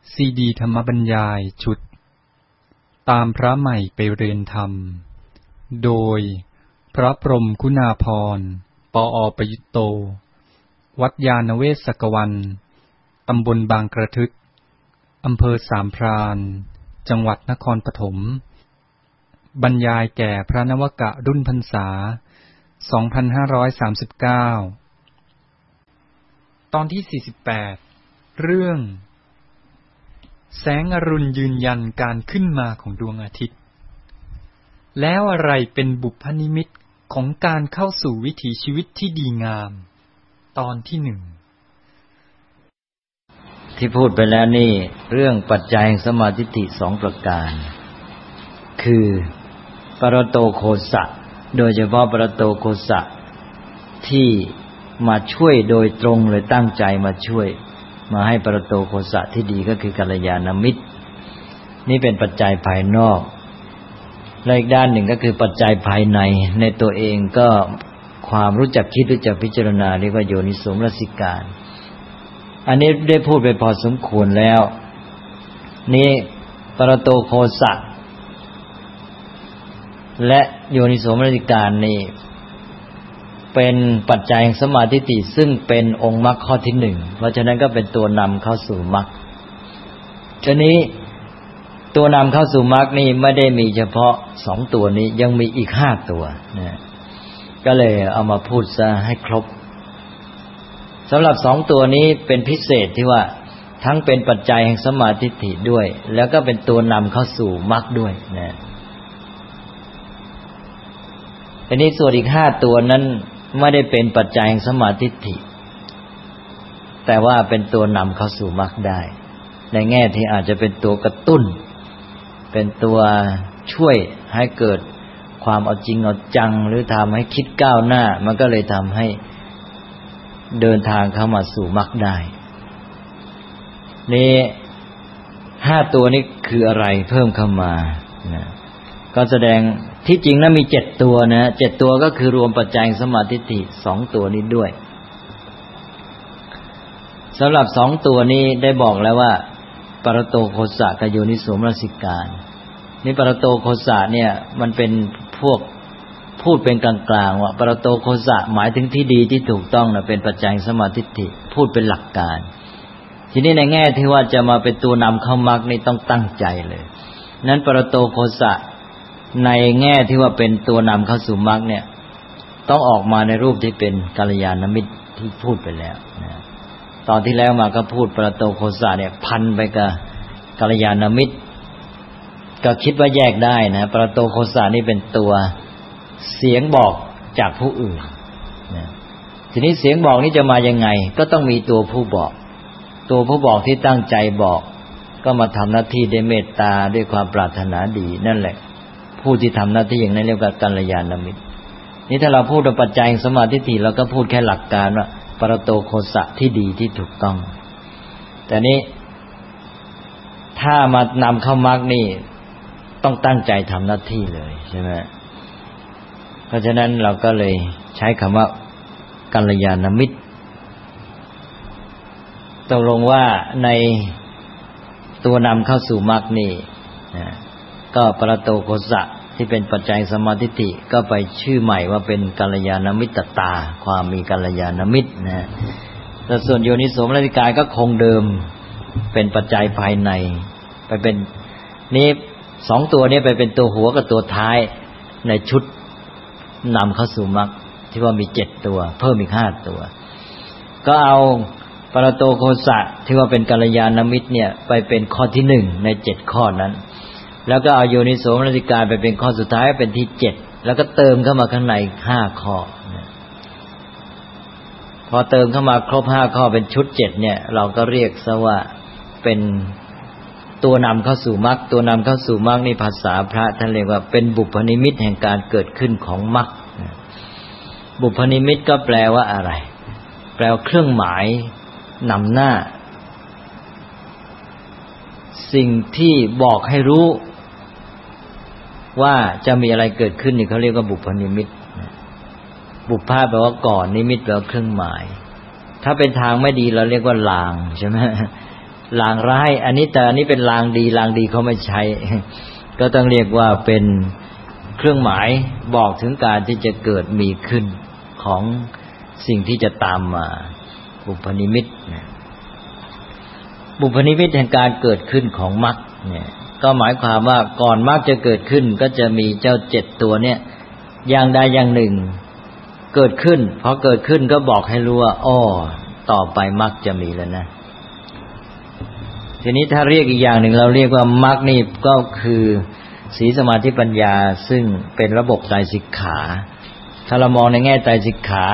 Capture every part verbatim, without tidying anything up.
ซีดีธรรมบรรยายชุดตามพระใหม่ไปเรียนธรรมโดยพระพรหมคุณาภรณ์ ปอ.ประยุตโตวัดยานเวศกวันตำบลบางกระทึกอำเภอสามพรานจังหวัดนครปฐมบรรยายแก่พระนวกะรุ่นพรรษาสองพันห้าร้อยสามสิบเก้าตอนที่สี่สิบแปดเรื่องแสงอรุณยืนยันการขึ้นมาของดวงอาทิตย์แล้วอะไรเป็นบุพนิมิตของการเข้าสู่วิถีชีวิตที่ดีงามตอนที่หนึ่งที่พูดไปแล้วนี่เรื่องปัจจัยแห่งสมาธิิสองประการคือปรโตโคสะโดยเฉพาะปรโตโคสะที่มาช่วยโดยตรงเลยตั้งใจมาช่วยมาให้ปรโตโคสะที่ดีก็คือกัลยาณมิตรนี่เป็นปัจจัยภายนอกและอีกด้านหนึ่งก็คือปัจจัยภายในในตัวเองก็ความรู้จักคิดรู้จักพิจารณาเรียกว่าโยนิโสมนสิการอันนี้ได้พูดไปพอสมควรแล้วนี่ปรโตโคสะและโยนิโสมนสิการนี่เป็นปัจจัยแห่งสมาธิิซึ่งเป็นองค์มรรคข้อที่หนึ่งเพราะฉะนั้นก็เป็นตัวนำเข้าสู่มรรคทีนี้ตัวนำเข้าสู่มรรคนี่ไม่ได้มีเฉพาะสองตัวนี้ยังมีอีกห้าตัวนะก็เลยเอามาพูดซะให้ครบสำหรับสองตัวนี้เป็นพิเศษที่ว่าทั้งเป็นปัจจัยแห่งสมาธิิด้วยแล้วก็เป็นตัวนำเข้าสู่มรรคด้วยนะทีนี้ส่วนอีกห้าตัวนั้นไม่ได้เป็นปัจจัยแห่งสมาธิิแต่ว่าเป็นตัวนำเข้าสู่มรรคได้ในแง่ที่อาจจะเป็นตัวกระตุ้นเป็นตัวช่วยให้เกิดความเอาจริงเอาจังหรือทำให้คิดก้าวหน้ามันก็เลยทำให้เดินทางเข้ามาสู่มรรคได้นี่ห้าตัวนี้คืออะไรเพิ่มเข้ามานะก็แสดงที่จริงแล้วมีเจ็ดตัวนะเจ็ดตัวก็คือรวมปัจจัยสมาธิิสองตัวนี้ด้วยสำหรับสองตัวนี้ได้บอกแล้วว่าปรโตโคสะกับโยนิโสมนสิการนี่ปรโตโคสะเนี่ยมันเป็นพวกพูดเป็นกลางๆว่าปรโตโคสะหมายถึงที่ดีที่ถูกต้องนะเป็นปัจจัยสมาธิิพูดเป็นหลักการทีนี้ในแง่ที่ว่าจะมาเป็นตัวนำเข้ามรรคนี่ต้องตั้งใจเลยนั้นปรโตโคสะในแง่ที่ว่าเป็นตัวนำเข้าสู่มรรคเนี่ยต้องออกมาในรูปที่เป็นกัลยาณมิตรที่พูดไปแล้วนะตอนที่แล้วมาก็พูดปรโตโคสะเนี่ยพันไปกับกัลยาณมิตรก็คิดว่าแยกได้นะปรโตโคสะนี่เป็นตัวเสียงบอกจากผู้อื่นนะทีนี้เสียงบอกนี้จะมายังไงก็ต้องมีตัวผู้บอกตัวผู้บอกที่ตั้งใจบอกก็มาทำหน้าที่ด้วยเมตตาด้วยความปรารถนาดีนั่นแหละผู้ที่ทำหน้าที่อย่างนั้นเรียกว่ากัลยาณมิตรนี่ถ้าเราพูดถึงปัจจัยสมาธิิเราก็พูดแค่หลักการว่าปรโตโคสะที่ดีที่ถูกต้องแต่นี้ถ้ามานำเข้ามรรคนี่ต้องตั้งใจทำหน้าที่เลยใช่ไหมเพราะฉะนั้นเราก็เลยใช้คำว่ากัลยาณมิตรตกลงว่าในตัวนำเข้าสู่มรรคนี่ก็ปรโตโคสะที่เป็นปัจจัยสมาธิิก็ไปชื่อใหม่ว่าเป็นกัลยาณมิตรตาความมีกัลยาณมิตรนะแต่ส่วนโยนิโสมนสิการก็คงเดิมเป็นปัจจัยภายในไปเป็นนี้สองตัวนี้ไปเป็นตัวหัวกับตัวท้ายในชุดนำเข้าสู่มรรคที่ว่ามีเจ็ดตัวเพิ่มอีกห้าตัวก็เอาปรโตโคสะที่ว่าเป็นกัลยาณมิตรเนี่ยไปเป็นข้อที่หนึ่งในเจ็ดข้อนั้นแล้วก็เอาโยนิโสมนสิการไปเป็นข้อสุดท้ายเป็นที่เจ็ดแล้วก็เติมเข้ามาข้างในห้าข้อพอเติมเข้ามาครบห้าข้อเป็นชุดเจ็ดเนี่ยเราก็เรียกซะว่าเป็นตัวนำเข้าสู่มรรคตัวนำเข้าสู่มรรคนี่ภาษาพระท่านเรียกว่าเป็นบุพนิมิตแห่งการเกิดขึ้นของมรรคบุพนิมิตก็แปลว่าอะไรแปลว่าเครื่องหมายนำหน้าสิ่งที่บอกให้รู้ว่าจะมีอะไรเกิดขึ้นนี่เขาเรียกว่าบุพนิมิตบุพภาแปลว่าก่อนนิมิตแปลว่าเครื่องหมายถ้าเป็นทางไม่ดีเราเรียกว่าลางใช่ไหมลางร้ายอันนี้แต่อันนี้เป็นลางดีลางดีเขาไม่ใช้ก็ต้องเรียกว่าเป็นเครื่องหมายบอกถึงการที่จะเกิดมีขึ้นของสิ่งที่จะตามมาบุพนิมิตบุพนิมิตแห่งการเกิดขึ้นของมรรคเนี่ยก็หมายความว่าก่อนมรรคจะเกิดขึ้นก็จะมีเจ้าเจ็ดตัวเนี่ยอย่างใดอย่างหนึ่งเกิดขึ้นพอเกิดขึ้นก็บอกให้รู้ว่าอ้อต่อไปมรรคจะมีแล้วนะทีนี้ถ้าเรียกอีกอย่างหนึ่งเราเรียกว่ามรรคนี่ก็คือศีลสมาธิปัญญาซึ่งเป็นระบบไตรสิกขาถ้าเรามองในแง่ไตรสิกขา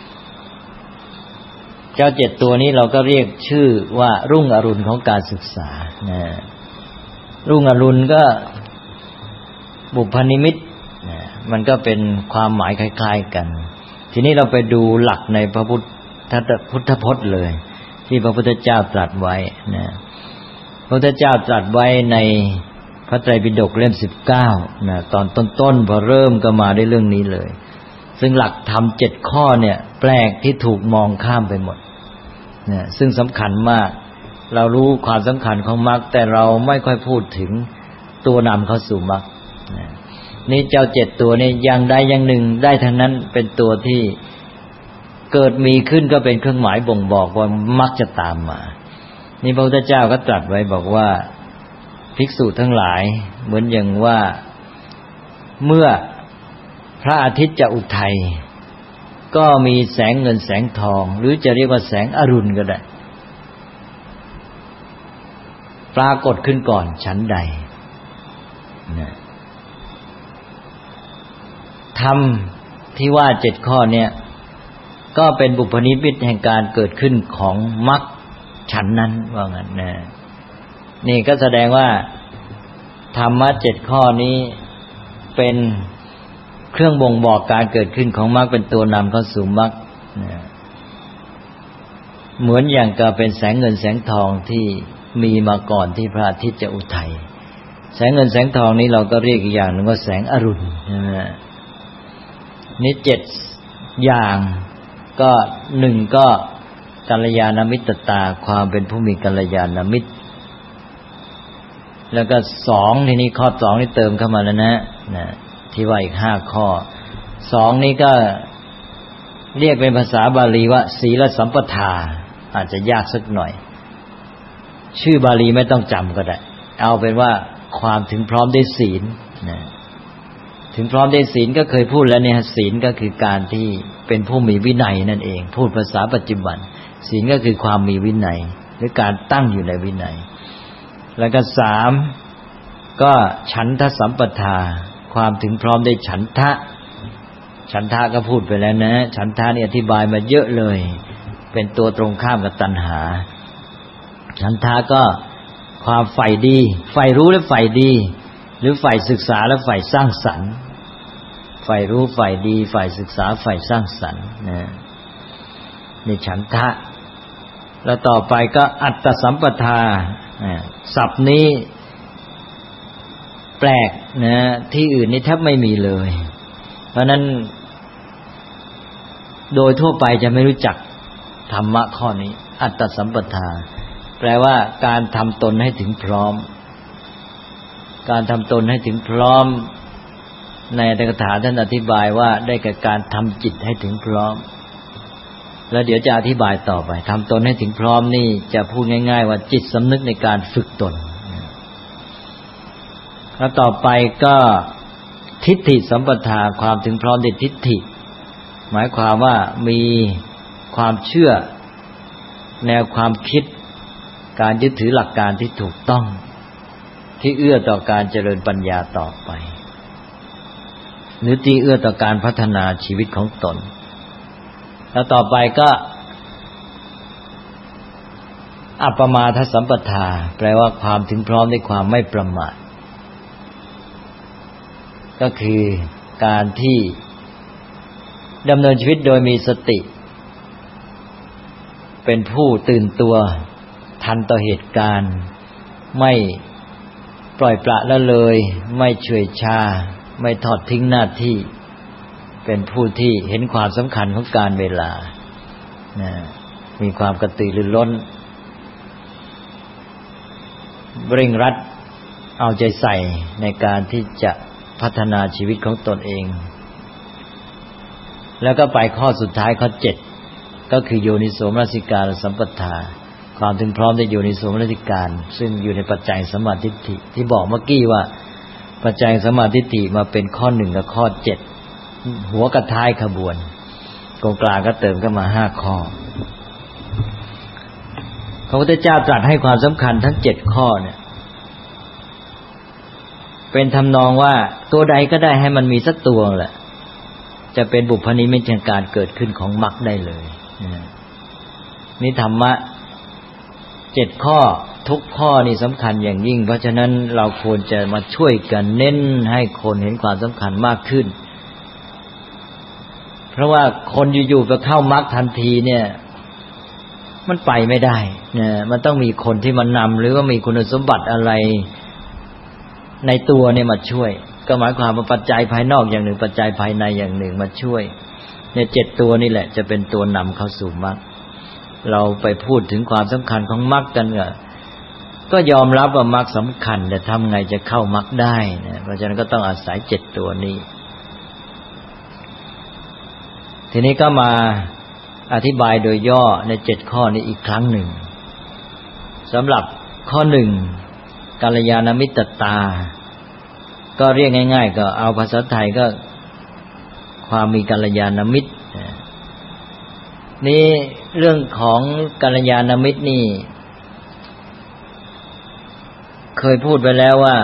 เจ้าเจ็ดตัวนี้เราก็เรียกชื่อว่ารุ่งอรุณของการศึกษานะรุ่งอรุณก็บุพนิมิตนะมันก็เป็นความหมายคล้ายๆกันทีนี้เราไปดูหลักในพระพุทธพุทธพจน์เลยที่พระพุทธเจ้าตรัสไว้นะพระพุทธเจ้าตรัสไว้ในพระไตรปิฎกเล่มสิบเก้านะตอนต้นๆพอเริ่มก็มาได้เรื่องนี้เลยซึ่งหลักธรรมเจ็ดข้อเนี่ยแปลกที่ถูกมองข้ามไปหมดนะซึ่งสำคัญมากเรารู้ความสำคัญของมรรคแต่เราไม่ค่อยพูดถึงตัวนำเข้าสู่มรรคนะนี่เจ้าเจ็ดตัวนี่อย่างใดอย่างหนึ่งได้ทั้งนั้นเป็นตัวที่เกิดมีขึ้นก็เป็นเครื่องหมายบ่งบอกว่ามรรคจะตามมานี่พระพุทธเจ้าก็ตรัสไว้บอกว่าภิกษุทั้งหลายเหมือนอย่างว่าเมื่อพระอาทิตย์จะอุทัยก็มีแสงเงินแสงทองหรือจะเรียกว่าแสงอรุณก็ได้ปรากฏขึ้นก่อนฉันใดนะธรรมที่ว่าเจ็ดข้อเนี่ยก็เป็นบุพนิมิตแห่งการเกิดขึ้นของมรรคฉันนั้นว่างั้นนะนี่ก็แสดงว่าธรรมะเจ็ดข้อนี้เป็นเครื่องบ่งบอกการเกิดขึ้นของมรรคเป็นตัวนำเข้าสู่มรรคนะเหมือนอย่างกับเป็นแสงเงินแสงทองที่มีมาก่อนที่พระอาทิตย์จะอุทัยแสงเงินแสงทองนี้เราก็เรียกอีกอย่างหนึ่งว่าแสงอรุณนะนี่เจ็ดอย่างก็หนึ่งก็กัลยาณมิตรตาความเป็นผู้มีกัลยาณมิตรแล้วก็สองทีนี้ข้อสองนี่เติมเข้ามาแล้วนะนะที่ว่าอีกห้าข้อสองนี้ก็เรียกเป็นภาษาบาลีว่าศีลสัมปทาอาจจะยากสักหน่อยชื่อบาลีไม่ต้องจำก็ได้เอาเป็นว่าความถึงพร้อมด้วยศีลนะถึงพร้อมด้วยศีลก็เคยพูดแล้วเนี่ยศีลก็คือการที่เป็นผู้มีวินัยนั่นเองพูดภาษาปัจจุบันศีลก็คือความมีวินัยหรือการตั้งอยู่ในวินัยแล้วก็สามก็ฉันทะสัมปทาความถึงพร้อมด้วยฉันทะฉันทะก็พูดไปแล้วนะฉันทะนี่อธิบายมาเยอะเลยเป็นตัวตรงข้ามกับตัณหาฉันทะก็ความใฝ่ดีใฝ่รู้และใฝ่ดีหรือใฝ่ศึกษาและใฝ่สร้างสรรค์ใฝ่รู้ใฝ่ดีใฝ่ศึกษาใฝ่สร้างสรรค์นะนี่ฉันทะแล้วต่อไปก็อัตตสัมปทาศัพท์นี้แปลกนะที่อื่นนี่แทบไม่มีเลยเพราะนั้นโดยทั่วไปจะไม่รู้จักธรรมะข้อนี้อัตตสัมปทาแปลว่าการทำตนให้ถึงพร้อมการทำตนให้ถึงพร้อมในอัตถกถาท่านอธิบายว่าได้แก่การทำจิตให้ถึงพร้อมแล้วเดี๋ยวจะอธิบายต่อไปทำตนให้ถึงพร้อมนี่จะพูดง่ายๆว่าจิตสำนึกในการฝึกตนแล้วต่อไปก็ทิฏฐิสัมปทาความถึงพร้อมในทิฏฐิหมายความว่ามีความเชื่อแนวความคิดการยึดถือหลักการที่ถูกต้องที่เอื้อต่อการเจริญปัญญาต่อไปหรือที่เอื้อต่อการพัฒนาชีวิตของตนแล้วต่อไปก็อัปปมาทสัมปทาแปลว่าความถึงพร้อมในความไม่ประมาทก็คือการที่ดำเนินชีวิตโดยมีสติเป็นผู้ตื่นตัวทันต่อเหตุการณ์ไม่ปล่อยปละละเลยไม่เฉื่อยชาไม่ทอดทิ้งหน้าที่เป็นผู้ที่เห็นความสำคัญของการเวลานะมีความกระตือรือร้นเร่งรัดเอาใจใส่ในการที่จะพัฒนาชีวิตของตนเองแล้วก็ไปข้อสุดท้ายข้อเจ็ดก็คือโยนิโสมนสิการสัมปทาความถึงพร้อมในโยนิโสมนสิการซึ่งอยู่ในปัจจัยสัมมาทิฏฐิที่บอกเมื่อกี้ว่าปัจจัยสัมมาทิฏฐิมาเป็นข้อหนึ่งกับข้อเจ็ดหัวกับท้ายขบวนตรงกลางก็เติมเข้ามาห้าข้อพระพุทธเจ้าตรัสให้ความสำคัญทั้งเจ็ดข้อเนี่ยเป็นทำนองว่าตัวใดก็ได้ให้มันมีสักตัวแหละจะเป็นบุพนิมิตแห่งการเกิดขึ้นของมรรคได้เลยนี่ธรรมะเจ็ดข้อทุกข้อนี่สำคัญอย่างยิ่งเพราะฉะนั้นเราควรจะมาช่วยกันเน้นให้คนเห็นความสำคัญมากขึ้นเพราะว่าคนอยู่ๆไปเข้ามรรคทันทีเนี่ยมันไปไม่ได้นะมันต้องมีคนที่มานำหรือว่ามีคุณสมบัติอะไรในตัวเนี่ยมาช่วยก็หมายความว่าปัจจัยภายนอกอย่างหนึ่งปัจจัยภายในอย่างหนึ่งมาช่วยเนี่ยเจ็ดตัวนี่แหละจะเป็นตัวนำเข้าสู่มรรคเราไปพูดถึงความสำคัญของมรรคกันก็ก็ยอมรับว่ามรรคสำคัญแต่ทำไงจะเข้ามรรคได้นะเพราะฉะนั้นก็ต้องอาศัยเจ็ดตัวนี้ทีนี้ก็มาอธิบายโดยย่อในเจ็ดข้อนี้อีกครั้งหนึ่งสำหรับข้อหนึ่งกัลยาณมิตรตาก็เรียกง่ายๆก็เอาภาษาไทยก็ความมีกัลยาณมิตรนี่เรื่องของกัลยาณมิตรนี่เคยพูดไปแล้วว่า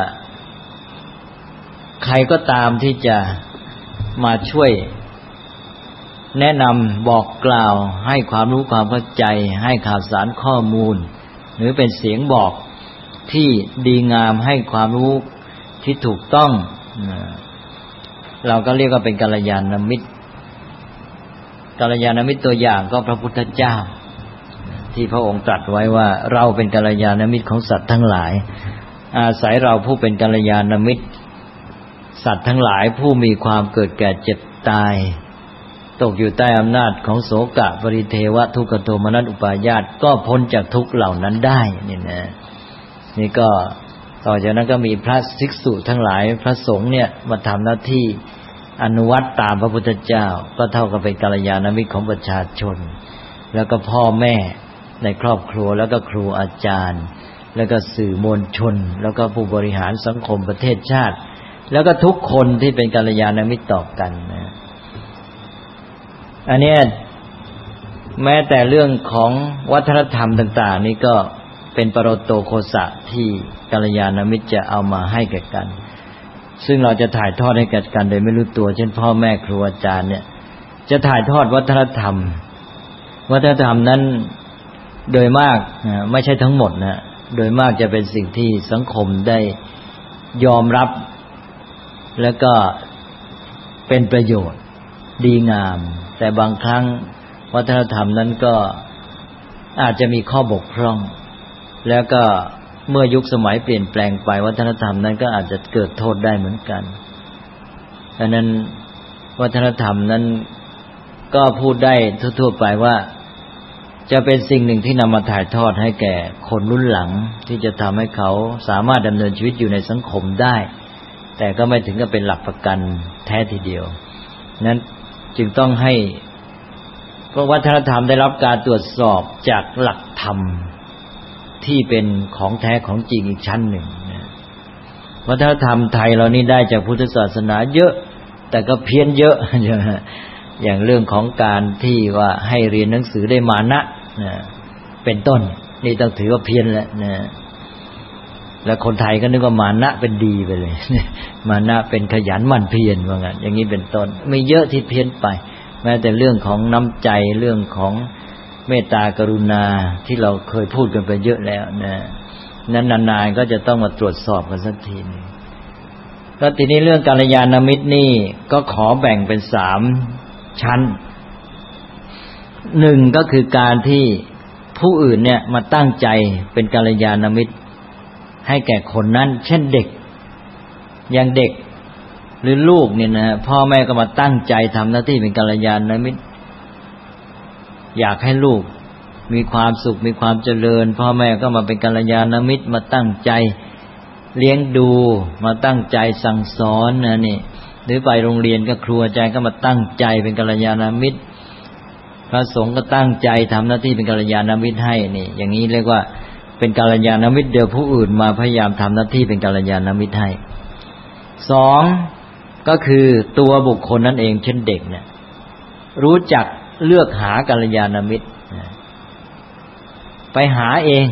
ใครก็ตามที่จะมาช่วยแนะนำบอกกล่าวให้ความรู้ความเข้าใจให้ข่าวสารข้อมูลหรือเป็นเสียงบอกที่ดีงามให้ความรู้ที่ถูกต้องเราก็เรียกว่าเป็นกัลยาณมิตรกัลยาณมิตรตัวอย่างก็พระพุทธเจ้าที่พระองค์ตรัสไว้ว่าเราเป็นกัลยาณมิตรของสัตว์ทั้งหลายอาศัยเราผู้เป็นกัลยาณมิตรสัตว์ทั้งหลายผู้มีความเกิดแก่เจ็บตายตกอยู่ใต้อำนาจของโสกะปริเทวะทุกขโทมนัสอุปาญาตก็พ้นจากทุกข์เหล่านั้นได้นี่นะนี่ก็ต่อจากนั้นก็มีพระภิกษุทั้งหลายพระสงฆ์เนี่ยมาทำหน้าที่อนุวัตตามพระพุทธเจ้าก็เท่ากับเป็นกัลยาณมิตรของประชาชนแล้วก็พ่อแม่ในครอบครัวแล้วก็ครูอาจารย์แล้วก็สื่อมวลชนแล้วก็ผู้บริหารสังคมประเทศชาติแล้วก็ทุกคนที่เป็นกัลยาณมิตรต่อกันนะอันนี้แม้แต่เรื่องของวัฒนธรรมต่างๆนี่ก็เป็นปรโตโคสะที่กัลยาณมิตรจะเอามาให้แก่กันซึ่งเราจะถ่ายทอดให้แก่กันโดยไม่รู้ตัวเช่นพ่อแม่ครูอาจารย์เนี่ยจะถ่ายทอดวัฒนธรรมวัฒนธรรมนั้นโดยมากไม่ใช่ทั้งหมดนะโดยมากจะเป็นสิ่งที่สังคมได้ยอมรับแล้วก็เป็นประโยชน์ดีงามแต่บางครั้งวัฒนธรรมนั้นก็อาจจะมีข้อบกพร่องแล้วก็เมื่อยุคสมัยเปลี่ยนแปลงไปวัฒนธรรมนั้นก็อาจจะเกิดโทษได้เหมือนกันดังนั้นวัฒนธรรมนั้นก็พูดได้ทั่วๆไปว่าจะเป็นสิ่งหนึ่งที่นำมาถ่ายทอดให้แก่คนรุ่นหลังที่จะทำให้เขาสามารถดำเนินชีวิตอยู่ในสังคมได้แต่ก็ไม่ถึงกับเป็นหลักประกันแท้ทีเดียวนั้นจึงต้องให้เพราะวัฒนธรรมได้รับการตรวจสอบจากหลักธรรมที่เป็นของแท้ของจริงอีกชั้นหนึ่งวัฒนธรรมไทยเรานี่ได้จากพุทธศาสนาเยอะแต่ก็เพี้ยนเยอะอย่างเรื่องของการที่ว่าให้เรียนหนังสือได้มานะเป็นต้นนี่ต้องถือว่าเพี้ยนแล้วนะแล้วคนไทยก็นึกว่ามานะเป็นดีไปเลยมานะเป็นขยันหมั่นเพียรว่างั้นอย่างนี้เป็นต้นมีเยอะที่เพี้ยนไปแม้แต่เรื่องของน้ำใจเรื่องของเมตตากรุณาที่เราเคยพูดกันไปเยอะแล้วนะนั้นนานๆก็จะต้องมาตรวจสอบกันสักทีนึงแล้วทีนี้เรื่องกัลยาณมิตรนี่ก็ขอแบ่งเป็นสามชั้นหนึ่งก็คือการที่ผู้อื่นเนี่ยมาตั้งใจเป็นกัลยาณมิตรให้แก่คนนั้นเช่นเด็กอย่างเด็กหรือลูกเนี่ยนะพ่อแม่ก็มาตั้งใจทำหน้าที่เป็นกัลยาณมิตรอยากให้ลูกมีความสุขมีความเจริญพ่อแม่ก็มาเป็นกัลยาณมิตรมาตั้งใจเลี้ยงดูมาตั้งใจสั่งสอนนะนี่หรือไปโรงเรียนก็ครูอาจารย์ก็มาตั้งใจเป็นกัลยาณมิตรพระสงฆ์ก็ตั้งใจทำหน้าที่เป็นกัลยาณมิตรให้นี่อย่างนี้เรียกว่าเป็นกัลยาณมิตรเดี๋ยวผู้อื่นมาพยายามทำหน้าที่เป็นกัลยาณมิตรให้สองก็คือตัวบุคคลนั่นเองเช่นเด็กเนี่ยรู้จักเลือกหากัลยาณมิตรไปหาเอง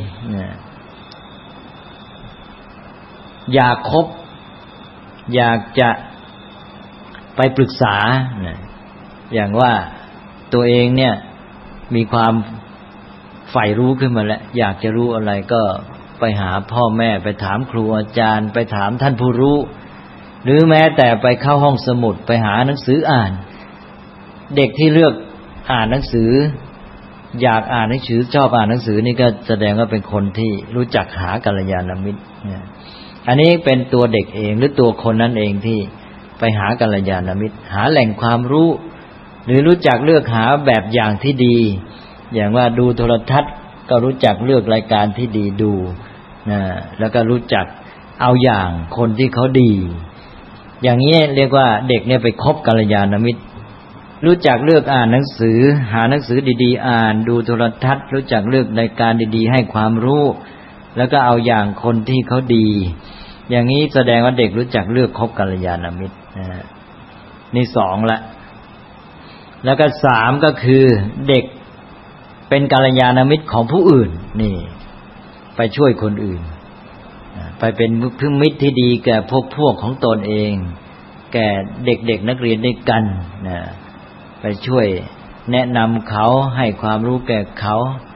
อยากคบอยากจะไปปรึกษาอย่างว่าตัวเองเนี่ยมีความใฝ่รู้ขึ้นมาแล้วอยากจะรู้อะไรก็ไปหาพ่อแม่ไปถามครูอาจารย์ไปถามท่านผู้รู้หรือแม้แต่ไปเข้าห้องสมุดไปหาหนังสืออ่านเด็กที่เลือกอ่านหนังสืออยากอ่านหนังสือชอบอ่านหนังสือนี่ก็แสดงว่าเป็นคนที่รู้จักหากัลยาณมิตรอันนี้เป็นตัวเด็กเองหรือตัวคนนั้นเองที่ไปหากัลยาณมิตรหาแหล่งความรู้หรือรู้จักเลือกหาแบบอย่างที่ดีอย่างว่าดูโทรทัศน์ก็รู้จักเลือกรายการที่ดีดูนะแล้วก็รู้จักเอาอย่างคนที่เขาดีอย่างนี้เรียกว่าเด็กเนี่ยไปคบกัลยาณมิตรรู้จักเลือกอ่านหนังสือหาหนังสือดีๆอ่านดูโทรทัศน์รู้จักเลือกรายการดีๆให้ความรู้แล้วก็เอาอย่างคนที่เขาดีอย่างนี้แสดงว่าเด็กรู้จักเลือกคบกัลยาณมิตรนะนี่สองละแล้วก็สามก็คือเด็กเป็นกัลยาณมิตรของผู้อื่นนี่ไปช่วยคนอื่นไปเป็นมิตรที่ดีแก่พวกพวกของตนเองแก่เด็กๆนักเรียนด้วยกันนะไปช่วยแนะนำเขาให้ความรู้แก่เขา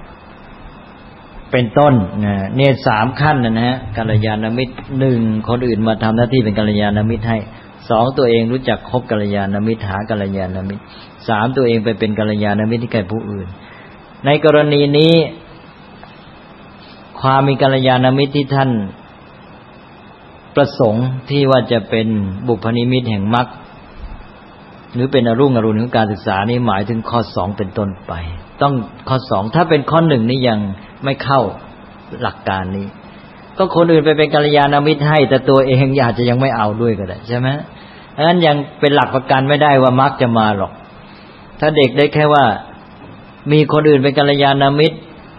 เป็นต้นนะเนี่ยสามขั้นนะฮะกัลยาณมิตรหนึ่งคนอื่นมาทำหน้าที่เป็นกัลยาณมิตรให้สองตัวเองรู้จักคบกัลยาณมิตรหากัลยาณมิตรสามตัวเองไปเป็นกัลยาณมิตรที่แก่ผู้อื่นในกรณีนี้ความมีกัลยาณมิตรที่ท่านประสงค์ที่ว่าจะเป็นบุพนิมิตแห่งมรรคหรือเป็นอรุ่งอรุณของการศึกษานี้หมายถึงข้อสองเป็นต้นไปต้องข้อสองถ้าเป็นข้อหนึ่งนี่ยังไม่เข้าหลักการนี้ก็คนอื่นไปเป็นกัลยาณมิตรให้แต่ตัวเองอาจจะยังไม่เอาด้วยก็ได้ใช่ไหมเพราะฉะนั้นยังเป็นหลักประกันไม่ได้ว่ามรรคจะมาหรอกถ้าเด็กได้แค่ว่ามีคนอื่นเป็นกัลยาณมิตร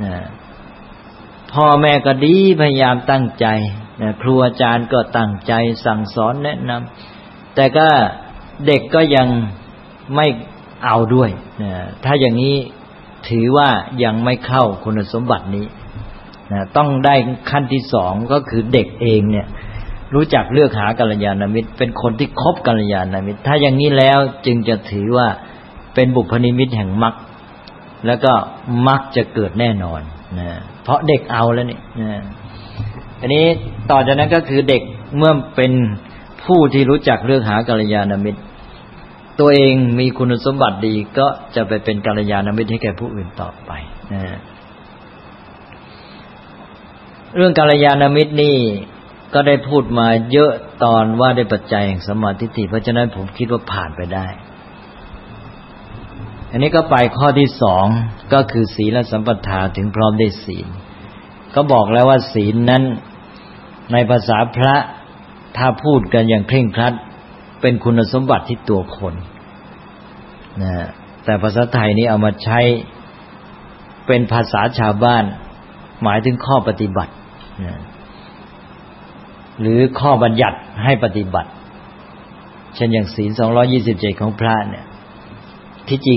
พ่อแม่ก็ดีพยายามตั้งใจครูอาจารย์ก็ตั้งใจสั่งสอนแนะนำแต่ก็เด็กก็ยังไม่เอาด้วยถ้าอย่างนี้ถือว่ายังไม่เข้าคุณสมบัตินี้ต้องได้ขั้นที่สองก็คือเด็กเองเนี่ยรู้จักเลือกหากัลยาณมิตรเป็นคนที่คบกัลยาณมิตรถ้าอย่างนี้แล้วจึงจะถือว่าเป็นบุพนิมิตแห่งมรรคแล้วก็มรรคจะเกิดแน่นอนนะเพราะเด็กเอาแล้วนี่นะอันนี้ต่อจากนั้นก็คือเด็กเมื่อเป็นผู้ที่รู้จักเลือกหากัลยาณมิตรตัวเองมีคุณสมบัติดีก็จะไปเป็นกัลยาณมิตรให้แก่ผู้อื่นต่อไปนะเรื่องกัลยาณมิตรนี่ก็ได้พูดมาเยอะตอนว่าได้ปัจจัยแห่งสัมมาทิฏฐิเพราะฉะนั้นผมคิดว่าผ่านไปได้อันนี้ก็ไปข้อที่สองก็คือศีลสัมปทาถึงพร้อมได้ศีลก็บอกแล้วว่าศีลนั้นในภาษาพระถ้าพูดกันอย่างเคร่งครัดเป็นคุณสมบัติที่ตัวคนนะแต่ภาษาไทยนี้เอามาใช้เป็นภาษาชาวบ้านหมายถึงข้อปฏิบัตินะหรือข้อบัญญัติให้ปฏิบัติเช่นอย่างศีลสองร้อยยี่สิบเจ็ดของพระเนี่ยที่จริง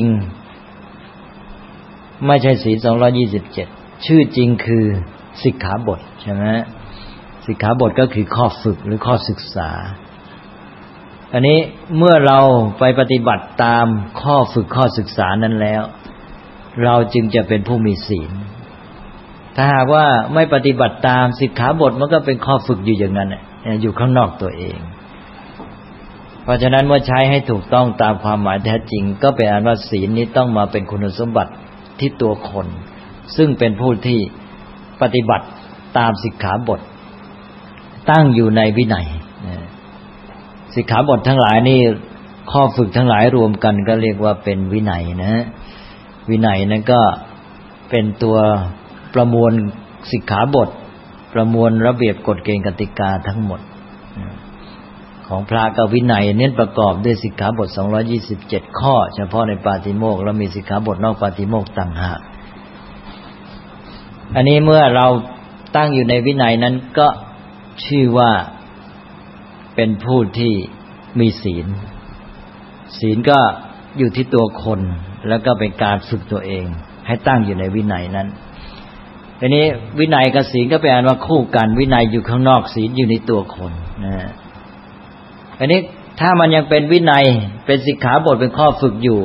ไม่ใช่ศีลสองร้อยยี่สิบเจ็ดชื่อจริงคือสิกขาบทใช่ไหมสิกขาบทก็คือข้อฝึกหรือข้อศึกษาอันนี้เมื่อเราไปปฏิบัติตามข้อฝึกข้อศึกษานั้นแล้วเราจึงจะเป็นผู้มีศีลถ้าหากว่าไม่ปฏิบัติตามสิกขาบทมันก็เป็นข้อฝึกอยู่อย่างนั้นอยู่ข้างนอกตัวเองเพราะฉะนั้นเมื่อใช้ให้ถูกต้องตามความหมายแท้จริงก็เป็นอันว่าศีลนี้ต้องมาเป็นคุณสมบัติที่ตัวคนซึ่งเป็นผู้ที่ปฏิบัติตามสิกขาบทตั้งอยู่ในวินัยสิกขาบททั้งหลายนี่ข้อฝึกทั้งหลายรวมกันก็เรียกว่าเป็นวินัยนะวินัยนั้นก็เป็นตัวประมวลสิกขาบทประมวลระเบียบกฎเกณฑ์กติกาทั้งหมดของพระกับวินัยเน้นประกอบด้วยสิกขาบทสองร้อยยี่สิบเจ็ดข้อเฉพาะในปาฏิโมกข์แล้วมีสิกขาบทนอกปาฏิโมกข์ต่างหากอันนี้เมื่อเราตั้งอยู่ในวินัยนั้นก็ชื่อว่าเป็นผู้ที่มีศีลศีลก็อยู่ที่ตัวคนแล้วก็เป็นการฝึกตัวเองให้ตั้งอยู่ในวินัยนั้นทีนี้วินัยกับศีลก็เป็นอันว่าคู่กันวินัยอยู่ข้างนอกศีลอยู่ในตัวคนนะอันนี้ถ้ามันยังเป็นวินัยเป็นสิกขาบทเป็นข้อฝึกอยู่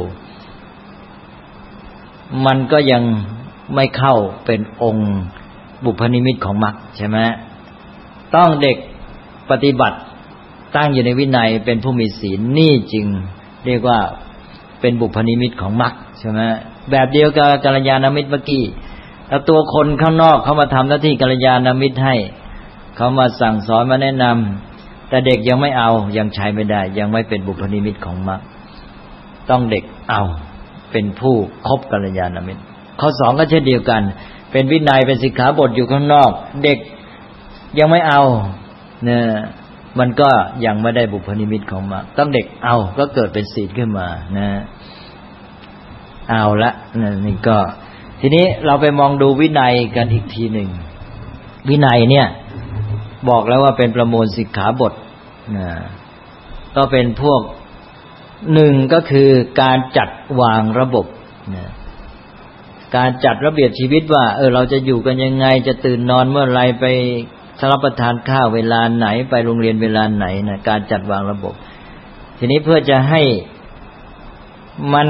มันก็ยังไม่เข้าเป็นองค์บุพนิมิตของมรรคใช่ไหมต้องเด็กปฏิบัติตั้งอยู่ในวินัยเป็นผู้มีศีลนี่จริงเรียกว่าเป็นบุพนิมิตของมรรคใช่ไหมแบบเดียวกับกัลยาณมิตรเมื่อกี้แล้วตัวคนข้างนอกเขามาทำหน้าที่กัลยาณมิตรให้เขามาสั่งสอนมาแนะนำแต่เด็กยังไม่เอายังใช้ไม่ได้ยังไม่เป็นบุพนิมิตของมรรคต้องเด็กเอาเป็นผู้คบกัลยาณมิตรข้อสองก็เช่นเดียวกันเป็นวินัยเป็นสิกขาบทอยู่ข้างนอกเด็กยังไม่เอาเนี่ยมันก็ยังไม่ได้บุพนิมิตของมรรคต้องเด็กเอาก็เกิดเป็นศีลขึ้นมานะเอาละนี่ก็ทีนี้เราไปมองดูวินัยกันอีกทีหนึ่งวินัยเนี่ยบอกแล้วว่าเป็นประมวลสิกขาบทนะก็เป็นพวกหนึ่งก็คือการจัดวางระบบนะการจัดระเบียบชีวิตว่าเออเราจะอยู่กันยังไงจะตื่นนอนเมื่อไรไปรับประทานข้าวเวลาไหนไปโรงเรียนเวลาไหนนะการจัดวางระบบทีนี้เพื่อจะให้มัน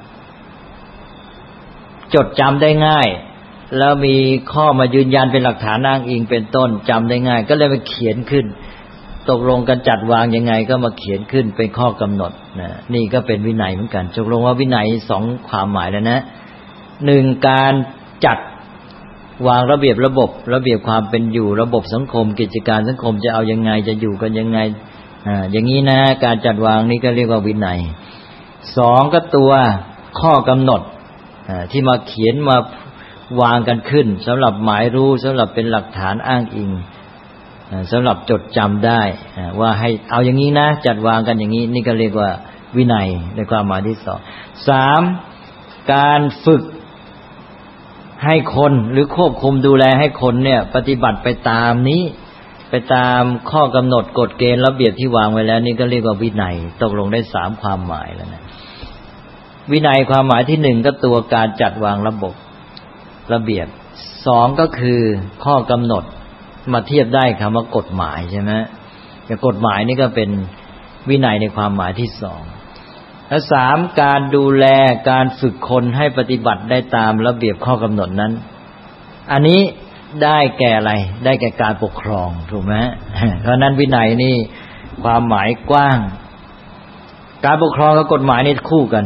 จดจำได้ง่ายแล้วมีข้อมายืนยันเป็นหลักฐานอ้างอิงเป็นต้นจำได้ง่ายก็เลยมาเขียนขึ้นตกลงกันจัดวางยังไงก็มาเขียนขึ้นเป็นข้อกำหนดนะนี่ก็เป็นวินัยเหมือนกันตกลงว่าวินัยสองความหมายแล้วนะหนึ่งการจัดวางระเบียบระบบระเบียบความเป็นอยู่ระบบสังคมกิจการสังคมจะเอายังไงจะอยู่กันยังไงอ่าอย่างนี้นะการจัดวางนี่ก็เรียกว่าวินัยสองก็ตัวข้อกำหนดอ่าที่มาเขียนมาวางกันขึ้นสำหรับหมายรู้สำหรับเป็นหลักฐานอ้างอิงอ่าสำหรับจดจำได้อ่าว่าให้เอาอย่างนี้นะจัดวางกันอย่างนี้นี่ก็เรียกว่าวินัยในความหมายที่สองสามการฝึกให้คนหรือควบคุมดูแลให้คนเนี่ยปฏิบัติไปตามนี้ไปตามข้อกำหนดกฎเกณฑ์ระเบียบที่วางไว้แล้วนี่ก็เรียกว่าวินัยตกลงได้สามความหมายแล้วนะวินัยความหมายที่หนึ่งก็ตัวการจัดวางระบบระเบียบสองก็คือข้อกำหนดมาเทียบได้คำว่ากฎหมายใช่ไหมแต่กฎหมายนี่ก็เป็นวินัยในความหมายที่สองและสามการดูแลการฝึกคนให้ปฏิบัติได้ตามระเบียบข้อกำหนดนั้นอันนี้ได้แก่อะไรได้แก่การปกครองถูกไหมเพราะนั้นวินัยนี่ความหมายกว้างการปกครองกับกฎหมายนี่คู่กัน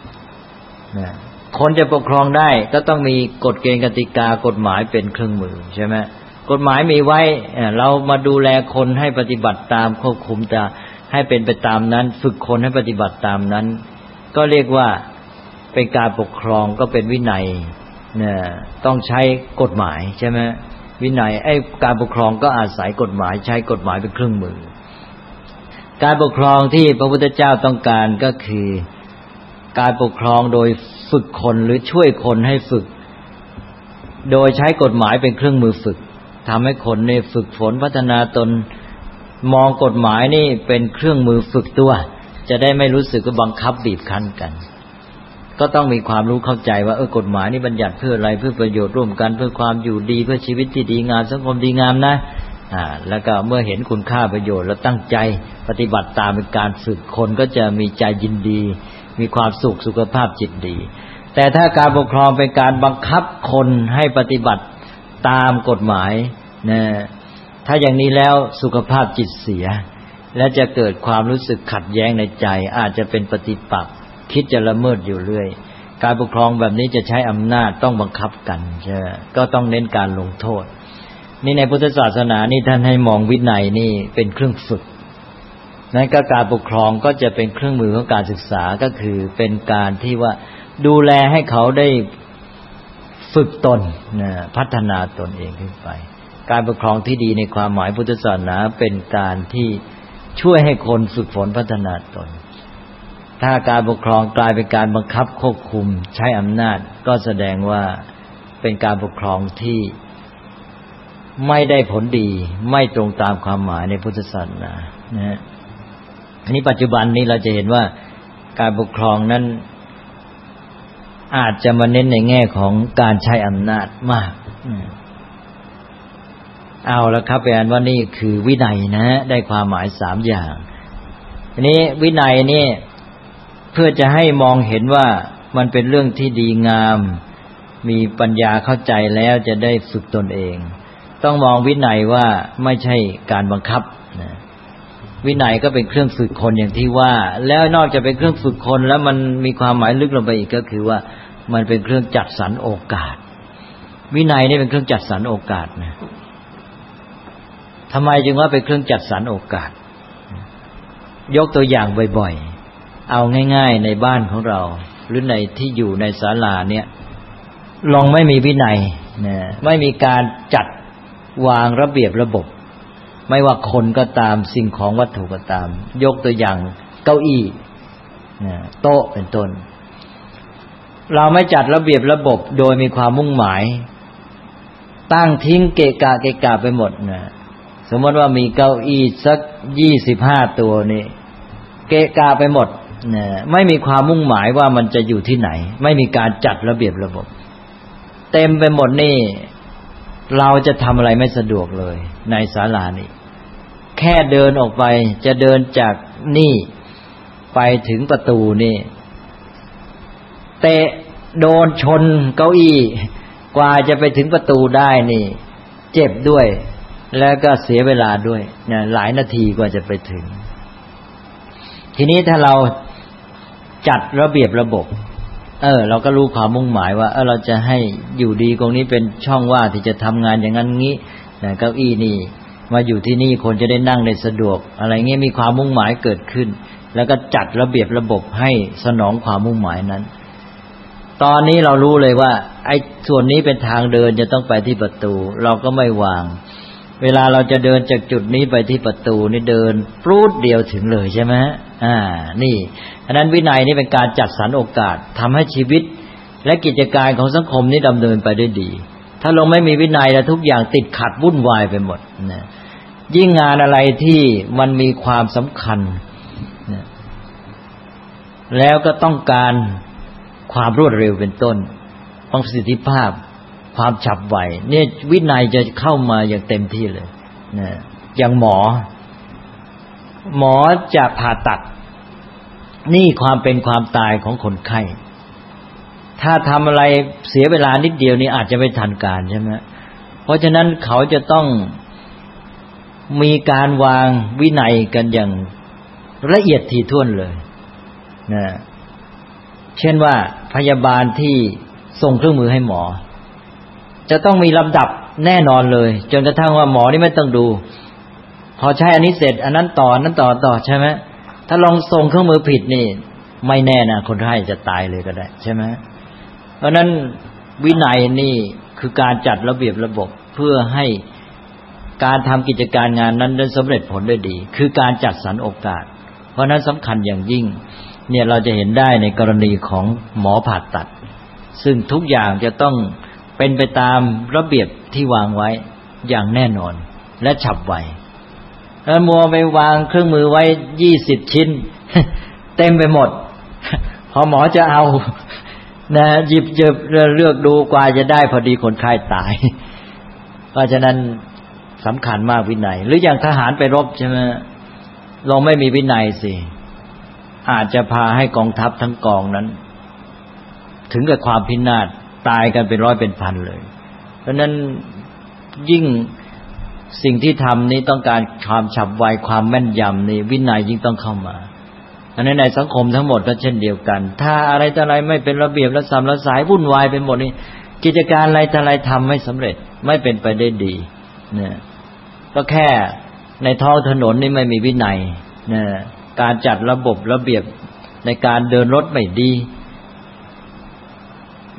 คนจะปกครองได้ก็ต้องมีกฎเกณฑ์กติกากฎหมายเป็นเครื่องมือใช่ไหมกฎหมายมีไว้เรามาดูแลคนให้ปฏิบัติตามควบคุมจะให้เป็นไปตามนั้นฝึกคนให้ปฏิบัติตามนั้นก็เรียกว่าเป็นการปกครองก็เป็นวินัยเนี่ยต้องใช้กฎหมายใช่ไหมวินัยไอ้การปกครองก็อาศัยกฎหมายใช้กฎหมายเป็นเครื่องมือการปกครองที่พระพุทธเจ้าต้องการก็คือการปกครองโดยฝึกคนหรือช่วยคนให้ฝึกโดยใช้กฎหมายเป็นเครื่องมือฝึกทำให้คนเนี่ยฝึกฝนพัฒนาตนมองกฎหมายนี่เป็นเครื่องมือฝึกตัวจะได้ไม่รู้สึกว่าบังคับบีบคั้นกันก็ต้องมีความรู้เข้าใจว่าเออกฎหมายนี่บัญญัติเพื่ออะไรเพื่อประโยชน์ร่วมกันเพื่อความอยู่ดีเพื่อชีวิตที่ดีงามสังคมดีงามนะอ่าแล้วก็เมื่อเห็นคุณค่าประโยชน์แล้วตั้งใจปฏิบัติตามเป็นการฝึกคนก็จะมีใจยินดีมีความสุขสุขภาพจิตดีแต่ถ้าการปกครองเป็นการบังคับคนให้ปฏิบัติตามกฎหมายนะถ้าอย่างนี้แล้วสุขภาพจิตเสียและจะเกิดความรู้สึกขัดแย้งในใจอาจจะเป็นปฏิปักษ์คิดจะละเมิดอยู่เรื่อยการปกครองแบบนี้จะใช้อำนาจต้องบังคับกันใช่ก็ต้องเน้นการลงโทษนี่ในพุทธศาสนานี่ท่านให้มองวินัยนี่เป็นเครื่องฝึกนั้นก็การปกครองก็จะเป็นเครื่องมือของการศึกษาก็คือเป็นการที่ว่าดูแลให้เขาได้ฝึกตนนะพัฒนาตนเองขึ้นไปการปกครองที่ดีในความหมายพุทธศาสนาเป็นการที่ช่วยให้คนฝึกฝนพัฒนาตนถ้าการปกครองกลายเป็นการบังคับควบคุมใช้อำนาจก็แสดงว่าเป็นการปกครองที่ไม่ได้ผลดีไม่ตรงตามความหมายในพุทธศาสนานะฮะอันนี้ปัจจุบันนี้เราจะเห็นว่าการปกครองนั้นอาจจะมาเน้นในแง่ของการใช้อำนาจมากเอาละครับเป็นอันว่านี่คือวินัยนะได้ความหมายสามอย่างทีนี้วินัยนี่เพื่อจะให้มองเห็นว่ามันเป็นเรื่องที่ดีงามมีปัญญาเข้าใจแล้วจะได้ฝึกตนเองต้องมองวินัยว่าไม่ใช่การบังคับนะวินัยก็เป็นเครื่องฝึกคนอย่างที่ว่าแล้วนอกจากเป็นเครื่องฝึกคนแล้วมันมีความหมายลึกลงไปอีกก็คือว่ามันเป็นเครื่องจัดสรรโอกาสวินัยนี่เป็นเครื่องจัดสรรโอกาสนะทำไมจึงว่าเป็นเครื่องจัดสรรโอกาสยกตัวอย่างบ่อยๆเอาง่ายๆในบ้านของเราหรือในที่อยู่ในศาลาเนี่ยลองไม่มีวินัยนะไม่มีการจัดวางระเบียบระบบไม่ว่าคนก็ตามสิ่งของวัตถุก็ตามยกตัวอย่างเก้าอี้นะโต๊ะเป็นต้นเราไม่จัดระเบียบระบบโดยมีความมุ่งหมายตั้งทิ้งเกะกะเกะกะไปหมดนะสมมติว่ามีเก้าอี้สักยี่สิบห้าตัวนี่เกะกะไปหมดนะไม่มีความมุ่งหมายว่ามันจะอยู่ที่ไหนไม่มีการจัดระเบียบระบบเต็มไปหมดนี่เราจะทำอะไรไม่สะดวกเลยในศาลานี่แค่เดินออกไปจะเดินจากนี่ไปถึงประตูนี่เตะโดนชนเก้าอี้กว่าจะไปถึงประตูได้นี่เจ็บด้วยแล้วก็เสียเวลาด้วยนะหลายนาทีกว่าจะไปถึงทีนี้ถ้าเราจัดระเบียบระบบเออเราก็รู้ความมุ่งหมายว่าเออเราจะให้อยู่ดีตรงนี้เป็นช่องว่างที่จะทำงานอย่างนั้นงี้นะเก้าอี้นี่มาอยู่ที่นี่คนจะได้นั่งได้สะดวกอะไรเงี้ยมีความมุ่งหมายเกิดขึ้นแล้วก็จัดระเบียบระบบให้สนองความมุ่งหมายนั้นตอนนี้เรารู้เลยว่าไอ้ส่วนนี้เป็นทางเดินจะต้องไปที่ประตูเราก็ไม่วางเวลาเราจะเดินจากจุดนี้ไปที่ประตูนี่เดินปรูดเดียวถึงเลยใช่ไหมอ่านี่อันนั้นวินัยนี่เป็นการจัดสรรโอกาสทำให้ชีวิตและกิจการของสังคมนี้ดำเนินไปได้ดีถ้าเราไม่มีวินัยแล้วทุกอย่างติดขัดวุ่นวายไปหมดนะยิ่งงานอะไรที่มันมีความสำคัญนะแล้วก็ต้องการความรวดเร็วเป็นต้นประสิทธิภาพความฉับไวเนี่ยวินัยจะเข้ามาอย่างเต็มที่เลยนะอย่างหมอหมอจะผ่าตัดนี่ความเป็นความตายของคนไข้ถ้าทำอะไรเสียเวลานิดเดียวนี่อาจจะไม่ทันการใช่ไหมเพราะฉะนั้นเขาจะต้องมีการวางวินัยกันอย่างละเอียดถี่ถ้วนเลยนะเช่นว่าพยาบาลที่ส่งเครื่องมือให้หมอจะต้องมีลำดับแน่นอนเลยจนกระทั่งว่าหมอนี่ไม่ต้องดูพอใช้อันนี้เสร็จอันนั้นต่ออันนั้นต่อต่อใช่ไหมถ้าลองส่งเครื่องมือผิดนี่ไม่แน่นะคนไข้จะตายเลยก็ได้ใช่ไหมเพราะนั้นวินัยนี่คือการจัดระเบียบระบบเพื่อให้การทำกิจการงานนั้นได้สำเร็จผลได้ดีคือการจัดสรรโอกาสเพราะนั้นสำคัญอย่างยิ่งเนี่ยเราจะเห็นได้ในกรณีของหมอผ่าตัดซึ่งทุกอย่างจะต้องเป็นไปตามระเบียบที่วางไว้อย่างแน่นอนและฉับไวแล้วมัวไปวางเครื่องมือไว้ยี่สิบชิ้นเต็มไปหมดพอหมอจะเอานะหยิบเจอเลือกดูกว่าจะได้พอดีคนไข้ตายเพราะฉะนั้นสำคัญมากวินัยหรืออย่างทหารไปรบใช่ไหมเราไม่มีวินัยสิอาจจะพาให้กองทัพทั้งกองนั้นถึงกับความพินาศตายกันเป็นร้อยเป็นพันเลยเพราะนั้นยิ่งสิ่งที่ทำนี้ต้องการความฉับไวความแม่นยำนี่วินัยยิ่งต้องเข้ามาอันนั้นในสังคมทั้งหมดก็เช่นเดียวกันถ้าอะไรต่ออะไรไม่เป็นระเบียบและสามระสายวุ่นวายไปหมดนี่กิจการอะไรต่ออะไรทำไม่สำเร็จไม่เป็นไปได้ดีเนี่ยก็แค่ในท้องถนนนี่ไม่มีวินัยเนี่ยการจัดระบบระเบียบในการเดินรถไม่ดี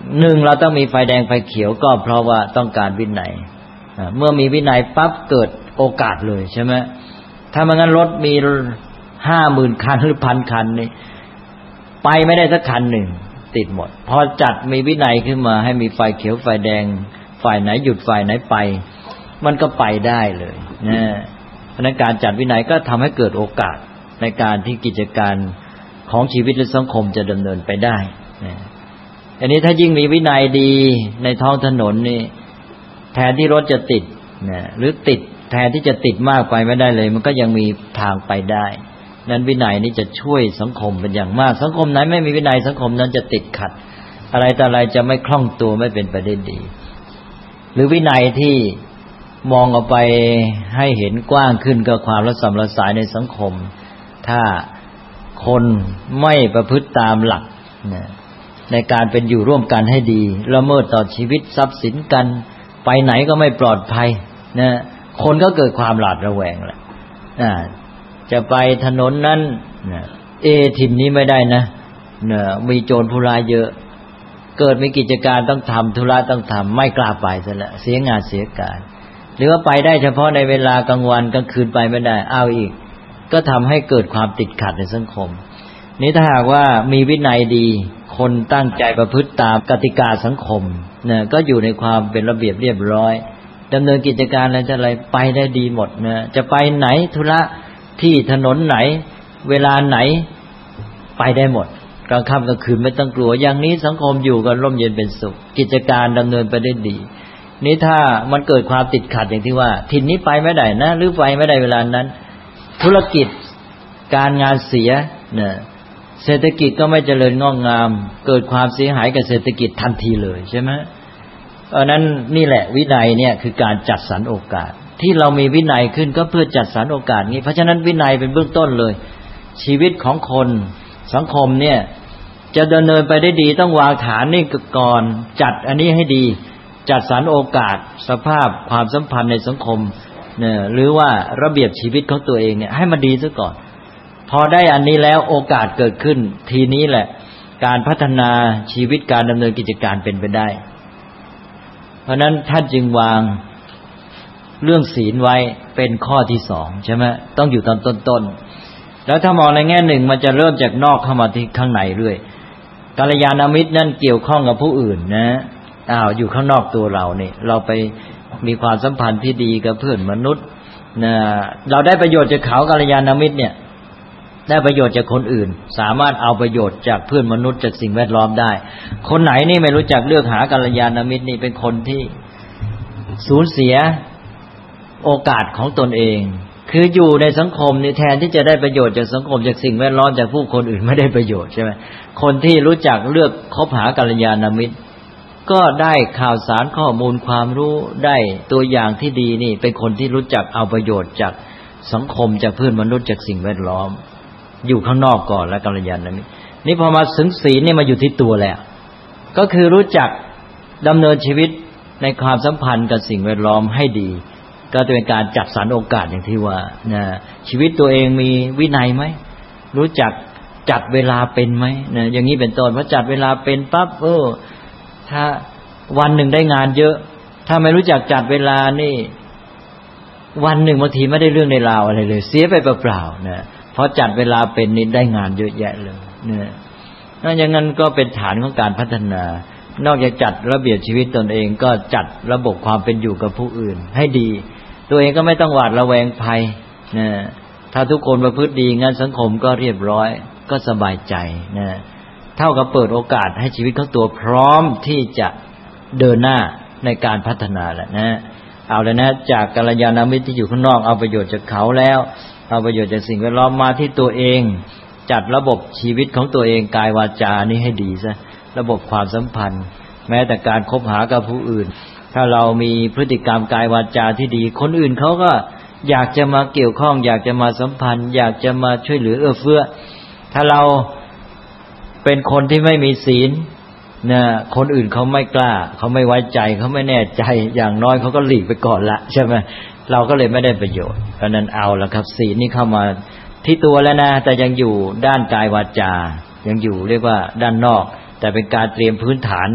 หนึ่งเราต้องมีไฟแดงไฟเขียวก็เพราะว่าต้องการวินัยเมื่อมีวินัยปั๊บเกิดโอกาสเลยใช่ไหมถ้าไม่งั้นรถมีห้าหมื่นคันหรือพันคันนี่ไปไม่ได้สักคันหนึ่งติดหมดพอจัดมีวินัยขึ้นมาให้มีไฟเขียวไฟแดงฝ่ายไหนหยุดฝ่ายไหนไปมันก็ไปได้เลยนะเพราะนั้นการจัดวินัยก็ทำให้เกิดโอกาสในการที่กิจการของชีวิตและสังคมจะดำเนินไปได้นะอันนี้ถ้ายิ่งมีวินัยดีในท้องถนนนี่แทนที่รถจะติดนะหรือติดแทนที่จะติดมากไปไม่ได้เลยมันก็ยังมีทางไปได้นั้นวินัยนี้จะช่วยสังคมเป็นอย่างมากสังคมไหนไม่มีวินัยสังคมนั้นจะติดขัดอะไรต่ออะไรจะไม่คล่องตัวไม่เป็นไปได้ดีหรือวินัยที่มองออกไปให้เห็นกว้างขึ้นก็ความระสำระสายในสังคมถ้าคนไม่ประพฤติตามหลักนะในการเป็นอยู่ร่วมกันให้ดีละเมิดต่อชีวิตทรัพย์สินกันไปไหนก็ไม่ปลอดภัยนะคนก็เกิดความหวาดระแวงแหละนะจะไปถนนนั้นนะเอถิ่นนี้ไม่ได้นะนะมีโจรผู้ร้ายเยอะเกิดมีกิจการต้องทำธุระต้องทำไม่กล้าไปซะแล้วเสียงานเสียการหรือว่าไปได้เฉพาะในเวลากลางวันกลางคืนไปไม่ได้เอาอีกก็ทำให้เกิดความติดขัดในสังคมนี้ถ้าหากว่ามีวินัยดีคนตั้งใจประพฤติตามกติกาสังคมนะก็อยู่ในความเป็นระเบียบเรียบร้อยดำเนินกิจการอะไรจะอะไรไปได้ดีหมดนะจะไปไหนธุระที่ถนนไหนเวลาไหนไปได้หมดกลางค่ำกลางคืนไม่ต้องกลัวอย่างนี้สังคมอยู่กันร่มเย็นเป็นสุขกิจการดำเนินไปได้ดีนี้ถ้ามันเกิดความติดขัดอย่างที่ว่าถิ่นนี้ไปไม่ได้นะหรือไปไม่ได้เวลานั้นธุรกิจการงานเสียนะเศรษฐกิจก็ไม่เจริญงอกงามเกิดความเสียหายกับเศรษฐกิจทันทีเลยใช่ไหมเพราะนั้นนี่แหละวินัยเนี่ยคือการจัดสรรโอกาสที่เรามีวินัยขึ้นก็เพื่อจัดสรรโอกาสนี้เพราะฉะนั้นวินัยเป็นเบื้องต้นเลยชีวิตของคนสังคมเนี่ยจะดำเนินไปได้ดีต้องวางฐานนี่ก่อนจัดอันนี้ให้ดีจัดสรรโอกาสสภาพความสัมพันธ์ในสังคมเนี่ยหรือว่าระเบียบชีวิตของตัวเองเนี่ยให้มันดีซะก่อนพอได้อันนี้แล้วโอกาสเกิดขึ้นทีนี้แหละการพัฒนาชีวิตการดำเนินกิจการเป็นไปได้เพราะนั้นท่านจึงวางเรื่องศีลไว้เป็นข้อที่สองใช่ไหมต้องอยู่ตอนต้นๆแล้วถ้ามองในแง่หนึ่งมันจะเริ่มจากนอกเข้ามาที่ข้างในเรื่อยกัลยาณมิตรนั่นเกี่ยวข้องกับผู้อื่นนะอ้าวอยู่ข้างนอกตัวเราเนี่ยเราไปมีความสัมพันธ์ที่ดีกับเพื่อนมนุษย์นะเราได้ประโยชน์จากเขากัลยาณมิตรเนี่ยได้ประโยชน์จากคนอื่นสามารถเอาประโยชน์จากเพื่อนมนุษย์จากสิ่งแวดล้อมได้คนไหนนี่ไม่รู้จักเลือกหากัลยาณมิตรนี่เป็นคนที่สูญเสียโอกาสของตนเองคืออยู่ในสังคมนี่แทนที่จะได้ประโยชน์จากสังคมจากสิ่งแวดล้อมจากผู้คนอื่นไม่ได้ประโยชน์ใช่ไหมคนที่รู้จักเลือกคบหากัลยาณมิตรก็ได้ข่าวสารข้อมูลความรู้ได้ตัวอย่างที่ดีนี่เป็นคนที่รู้จักเอาประโยชน์จากสังคมจากเพื่อนมนุษย์จากสิ่งแวดล้อมอยู่ข้างนอกก่อนแล้วกัลยาณมิตรนี่พอมาถึงศีลนี่มาอยู่ที่ตัวแล้วก็คือรู้จักดำเนินชีวิตในความสัมพันธ์กับสิ่งแวดล้อมให้ดีก็จะเป็นการจัดสรรโอกาสอย่างที่ว่านะชีวิตตัวเองมีวินัยไหมรู้จักจัดเวลาเป็นไหมนะอย่างนี้เป็นต้นพอจัดเวลาเป็นปั๊บเออถ้าวันหนึ่งได้งานเยอะถ้าไม่รู้จักจัดเวลานี่วันหนึ่งบางทีไม่ได้เรื่องในราวอะไรเลยเสียไปเปล่าๆนะพอจัดเวลาเป็นนี่ได้งานเยอะแยะเลยนะนั่นอย่างนั้นก็เป็นฐานของการพัฒนานอกจากจัดระเบียบชีวิตตนเองก็จัดระบบความเป็นอยู่กับผู้อื่นให้ดีตัวเองก็ไม่ต้องหวาดระแวงภัยนะถ้าทุกคนประพฤติดีงั้นสังคมก็เรียบร้อยก็สบายใจนะเท่ากับเปิดโอกาสให้ชีวิตของตัวพร้อมที่จะเดินหน้าในการพัฒนาแหละนะเอาแล้วนะจากกัลยาณมิตรที่อยู่ข้างนอกเอาประโยชน์จากเขาแล้วเอาประโยชน์จากสิ่งแวดล้อมมาที่ตัวเองจัดระบบชีวิตของตัวเองกายวาจานี่ให้ดีซะระบบความสัมพันธ์แม้แต่การคบหากับผู้อื่นถ้าเรามีพฤติกรรมกายวาจาที่ดีคนอื่นเขาก็อยากจะมาเกี่ยวข้องอยากจะมาสัมพันธ์อยากจะมาช่วยเหลือเอื้อเฟื้อถ้าเราเป็นคนที่ไม่มีศีลนะคนอื่นเขาไม่กล้าเขาไม่ไว้ใจเขาไม่แน่ใจอย่างน้อยเขาก็หลีกไปก่อนละใช่ไหมเราก็เลยไม่ได้ประโยชน์เพราะนั้นเอาละครับศีลนี่เข้ามาที่ตัวแล้วนะแต่ยังอยู่ด้านกายวาจายังอยู่เรียกว่าด้านนอกแต่เป็นการเตรียมพื้นฐาน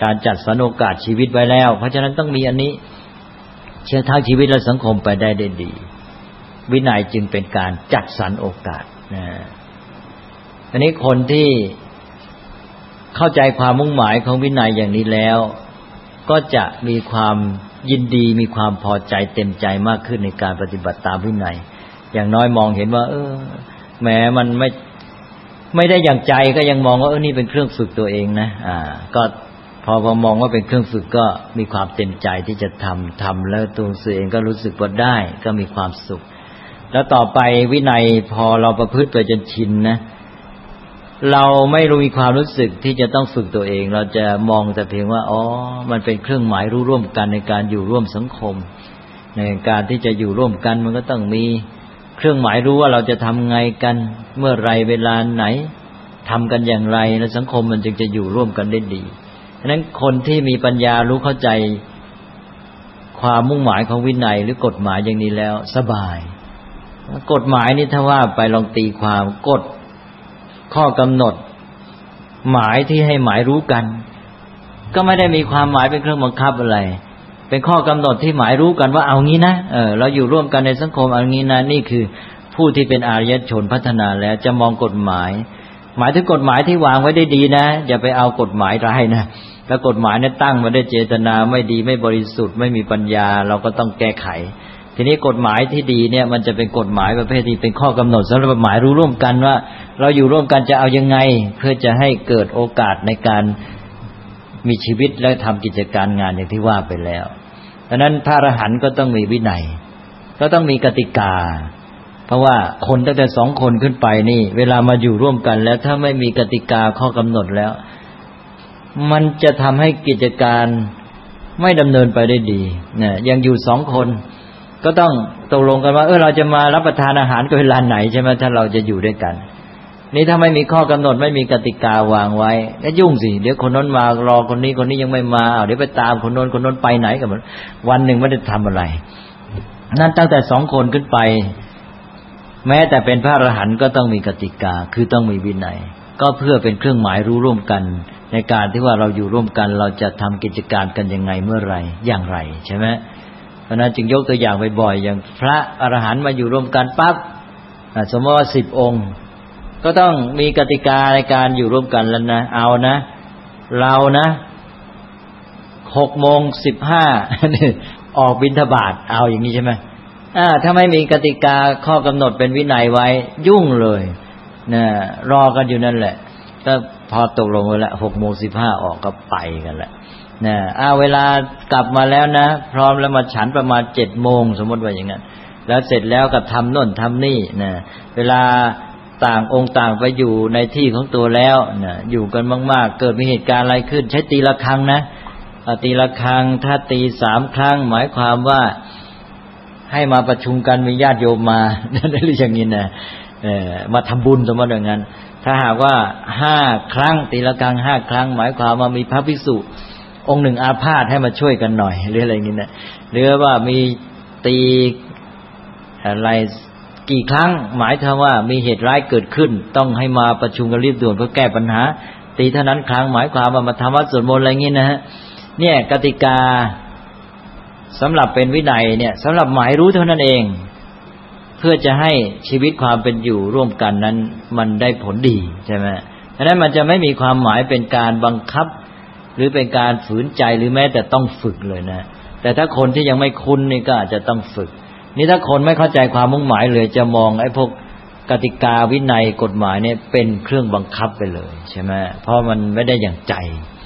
การจัดสรรโอกาสชีวิตไว้แล้วเพราะฉะนั้นต้องมีอันนี้เชื่อทั้งชีวิตและสังคมไปได้ได้ดีวินัยจึงเป็นการจัดสรรโอกาสนะอันนี้คนที่เข้าใจความมุ่งหมายของวินัยอย่างนี้แล้วก็จะมีความยินดีมีความพอใจเต็มใจมากขึ้นในการปฏิบัติตามวินัยอย่างน้อยมองเห็นว่าเออแม้มันไม่ไม่ได้อย่างใจก็ยังมองว่าเออนี่เป็นเครื่องฝึกตัวเองนะอ่าก็พอพอมองว่าเป็นเครื่องฝึกก็มีความเต็มใจที่จะทำทำแล้วตัวเองก็รู้สึกว่าได้ก็มีความสุขแล้วต่อไปวินัยพอเราประพฤติไปจนชินนะเราไม่รู้มีความรู้สึกที่จะต้องฝึกตัวเองเราจะมองแต่เพียงว่าอ๋อมันเป็นเครื่องหมายรู้ร่วมกันในการอยู่ร่วมสังคมในการที่จะอยู่ร่วมกันมันก็ต้องมีเครื่องหมายรู้ว่าเราจะทำไงกันเมื่อไรเวลาไหนทำกันอย่างไรแล้วสังคมมันจึงจะอยู่ร่วมกันได้ดีฉะนั้นคนที่มีปัญญารู้เข้าใจความมุ่งหมายของวินัยหรือกฎหมายอย่างนี้แล้วสบายกฎหมายนี่ถ้าว่าไปลองตีความกฎข้อกำหนดหมายที่ให้หมายรู้กันก็ไม่ได้มีความหมายเป็นเครื่องบังคับอะไรเป็นข้อกำหนดที่หมายรู้กันว่าเอางี้นะเออเราอยู่ร่วมกันในสังคมเอางี้นะนี่คือผู้ที่เป็นอารยชนพัฒนาแล้วจะมองกฎหมายหมายถึงกฎหมายที่วางไว้ได้ดีนะอย่าไปเอากฎหมายร้ายนะแล้วกฎหมายนั้นตั้งมาด้วยเจตนาไม่ดีไม่บริสุทธิ์ไม่มีปัญญาเราก็ต้องแก้ไขทีนี้กฎหมายที่ดีเนี่ยมันจะเป็นกฎหมายประเภทที่เป็นข้อกำหนดสำหรับหมายรู้ร่วมกันว่าเราอยู่ร่วมกันจะเอายังไงเพื่อจะให้เกิดโอกาสในการมีชีวิตและทำกิจการงานอย่างที่ว่าไปแล้วดังนั้นพระอรหันต์ก็ต้องมีวินัยก็ต้องมีกติกาเพราะว่าคนตั้งแต่สองคนขึ้นไปนี่เวลามาอยู่ร่วมกันแล้วถ้าไม่มีกติกาข้อกำหนดแล้วมันจะทำให้กิจการไม่ดำเนินไปได้ดีเนี่ยยังอยู่สองคนก็ต้องตกลงกันว่าเออเราจะมารับประทานอาหารกันเวลาไหนใช่ไหมถ้าเราจะอยู่ด้วยกันนี่ถ้าไม่มีข้อกำหนดไม่มีกติกาวางไว้ก็ยุ่งสิเดี๋ยวคนโน้นมารอคนนี้คนนี้ยังไม่มาเอาเดี๋ยวไปตามคนโน้นคนโน้นไปไหนกันหมดวันหนึ่งไม่ได้ทำอะไรนั่นตั้งแต่สองคนขึ้นไปแม้แต่เป็นพระอรหันต์ก็ต้องมีกติกาคือต้องมีวินัยก็เพื่อเป็นเครื่องหมายรู้ร่วมกันในการที่ว่าเราอยู่ร่วมกันเราจะทำกิจการกันยังไงเมื่อไรอย่างไรใช่ไหมเพราะนั้นจึงยกตัวอย่างบ่อยๆอย่างพระอรหันต์มาอยู่ร่วมกันปั๊บสมมติว่าสิบองค์ก็ต้องมีกติกาในการอยู่ร่วมกันแล้วนะเอานะเรานะหกโมงสิบห้าออกบิณฑบาตเอาอย่างนี้ใช่ไหมอ่าถ้าไม่มีกติกาข้อกำหนดเป็นวินัยไว้ยุ่งเลยนะรอกันอยู่นั่นแหละก็พอตกลงไว้แล้วหกโมงสิบห้าออกก็ไปกันแหละนะอ้าวเวลากลับมาแล้วนะพร้อมแล้วมาฉันประมาณเจ็ดโมงสมมติว่าอย่างนั้นแล้วเสร็จแล้วก็ทำโน่นทำนี่นะเวลาต่างองค์ต่างไปอยู่ในที่ของตัวแล้วนะอยู่กันมากๆเกิดมีเหตุการณ์อะไรขึ้นใช้ตีละครั้งนะตีละครั้งถ้าตีสามครั้งหมายความว่าให้มาประชุมกันมีญาติโยมมาได้หรืออย่างนี้นะเอ่อมาทำบุญสมมติอย่างนั้นถ้าหากว่าห้าครั้งตีละครั้งห้าครั้งหมายความว่ามีพระภิกษุองค์หนึ่งอาพาธให้มาช่วยกันหน่อยหรืออะไรอย่างนี้นะหรือว่ามีตีอะไรกี่ครั้งหมายถึงว่ามีเหตุร้ายเกิดขึ้นต้องให้มาประชุมกันรีบด่วนเพื่อแก้ปัญหาตีเท่านั้นครั้งหมายความว่ามาทำวัดสวดมนต์อะไรอย่างนี้นะฮะเนี่ยกติกาสำหรับเป็นวินัยเนี่ยสำหรับหมายรู้เท่านั้นเองเพื่อจะให้ชีวิตความเป็นอยู่ร่วมกันนั้นมันได้ผลดีใช่ไหมฉะนั้นมันจะไม่มีความหมายเป็นการบังคับหรือเป็นการฝืนใจหรือแม้แต่ต้องฝึกเลยนะแต่ถ้าคนที่ยังไม่คุ้นนี่ก็อาจจะต้องฝึกนี่ถ้าคนไม่เข้าใจความมุ่งหมายเลยจะมองไอ้พวกกติกาวินัยกฎหมายเนี่ยเป็นเครื่องบังคับไปเลยใช่ไหมเพราะมันไม่ได้อย่างใจ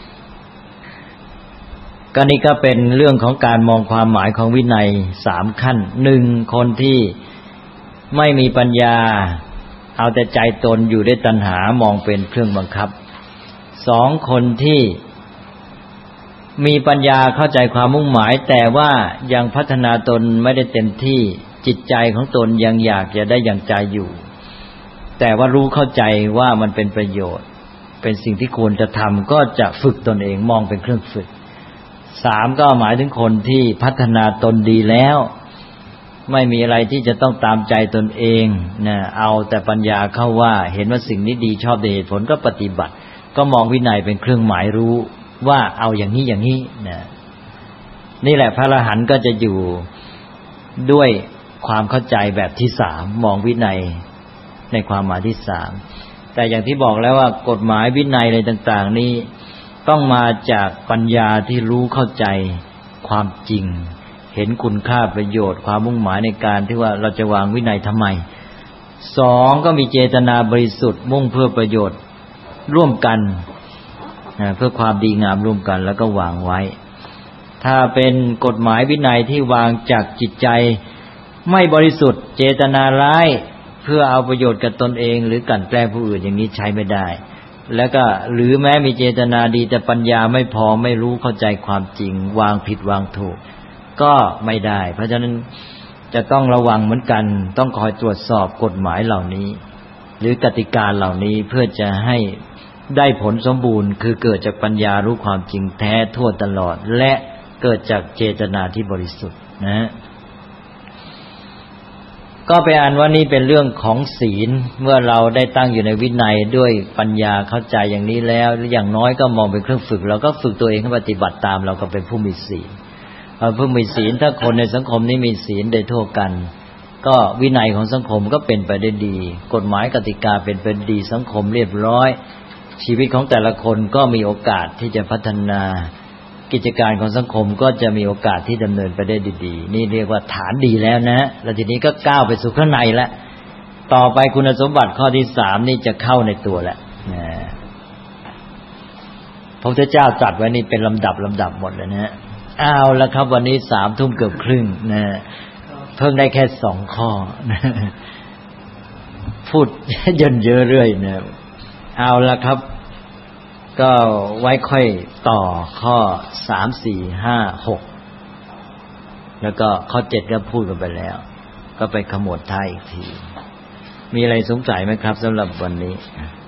ก็นี่ก็เป็นเรื่องของการมองความหมายของวินัยสามขั้นหนึ่งคนที่ไม่มีปัญญาเอาแต่ใจตนอยู่ด้วยตัณหามองเป็นเครื่องบังคับสองคนที่มีปัญญาเข้าใจความมุ่งหมายแต่ว่ายังพัฒนาตนไม่ได้เต็มที่จิตใจของตนยังอยากจะได้อย่างใจอยู่แต่ว่ารู้เข้าใจว่ามันเป็นประโยชน์เป็นสิ่งที่ควรจะทำก็จะฝึกตนเองมองเป็นเครื่องฝึกสามก็หมายถึงคนที่พัฒนาตนดีแล้วไม่มีอะไรที่จะต้องตามใจตนเองนะเอาแต่ปัญญาเข้าว่าเห็นว่าสิ่งนี้ดีชอบด้วยเหตุผลก็ปฏิบัติก็มองวินัยเป็นเครื่องหมายรู้ว่าเอาอย่างนี้อย่างนี้นะนี่แหละพระอรหันต์ก็จะอยู่ด้วยความเข้าใจแบบที่สามมองวินัยในความหมายที่สามแต่อย่างที่บอกแล้วว่ากฎหมายวินัยอะไรต่างๆนี้ต้องมาจากปัญญาที่รู้เข้าใจความจริงเห็นคุณค่าประโยชน์ความมุ่งหมายในการที่ว่าเราจะวางวินัยทำไมสองก็มีเจตนาบริสุทธิ์มุ่งเพื่อประโยชน์ร่วมกันเพื่อความดีงามร่วมกันแล้วก็วางไว้ถ้าเป็นกฎหมายวินัยที่วางจากจิตใจไม่บริสุทธิ์เจตนาร้ายเพื่อเอาประโยชน์กับตนเองหรือกลั่นแกล้งผู้อื่นอย่างนี้ใช้ไม่ได้แล้วก็หรือแม้มีเจตนาดีแต่ปัญญาไม่พอไม่รู้เข้าใจความจริงวางผิดวางถูกก็ไม่ได้เพราะฉะนั้นจะต้องระวังเหมือนกันต้องคอยตรวจสอบกฎหมายเหล่านี้หรือกติกาเหล่านี้เพื่อจะให้ได้ผลสมบูรณ์คือเกิดจากปัญญารู้ความจริงแท้ทั่วตลอดและเกิดจากเจตนาที่บริสุทธิ์นะก็ไปอ่านว่านี่เป็นเรื่องของศีลเมื่อเราได้ตั้งอยู่ในวินัยด้วยปัญญาเข้าใจอย่างนี้แล้วหรืออย่างน้อยก็มองเป็นเครื่องฝึกเราก็ฝึกตัวเองให้ปฏิบัติตามเราก็เป็นผู้มีศีลผู้มีศีลถ้าคนในสังคมนี้มีศีลโดยทั่วกันก็วินัยของสังคมก็เป็นไปได้ดีกฎหมายกติกาเป็นไปดีสังคมเรียบร้อยชีวิตของแต่ละคนก็มีโอกาสที่จะพัฒนากิจการของสังคมก็จะมีโอกาสที่ดำเนินไปได้ดีๆนี่เรียกว่าฐานดีแล้วนะแล้วทีนี้ก็ก้าวไปสู่ข้างในแล้วต่อไปคุณสมบัติข้อที่สามนี่จะเข้าในตัวแล้วนะพระพุทธเจ้าตรัสไว้นี่เป็นลำดับลำดับหมดเลยนะเอาละครับวันนี้สามทุ่มเกือบครึ่งนะเพิ่งได้แค่สองข้อนะพูดเยินเยอะเรื่อยนะเอาละครับก็ไว้ค่อยต่อข้อสาม สี่ ห้า หกแล้วก็ข้อเจ็ดก็พูดกันไปแล้วก็ไปขมวดท้ายอีกทีมีอะไรสงสัยไหมครับสำหรับวันนี้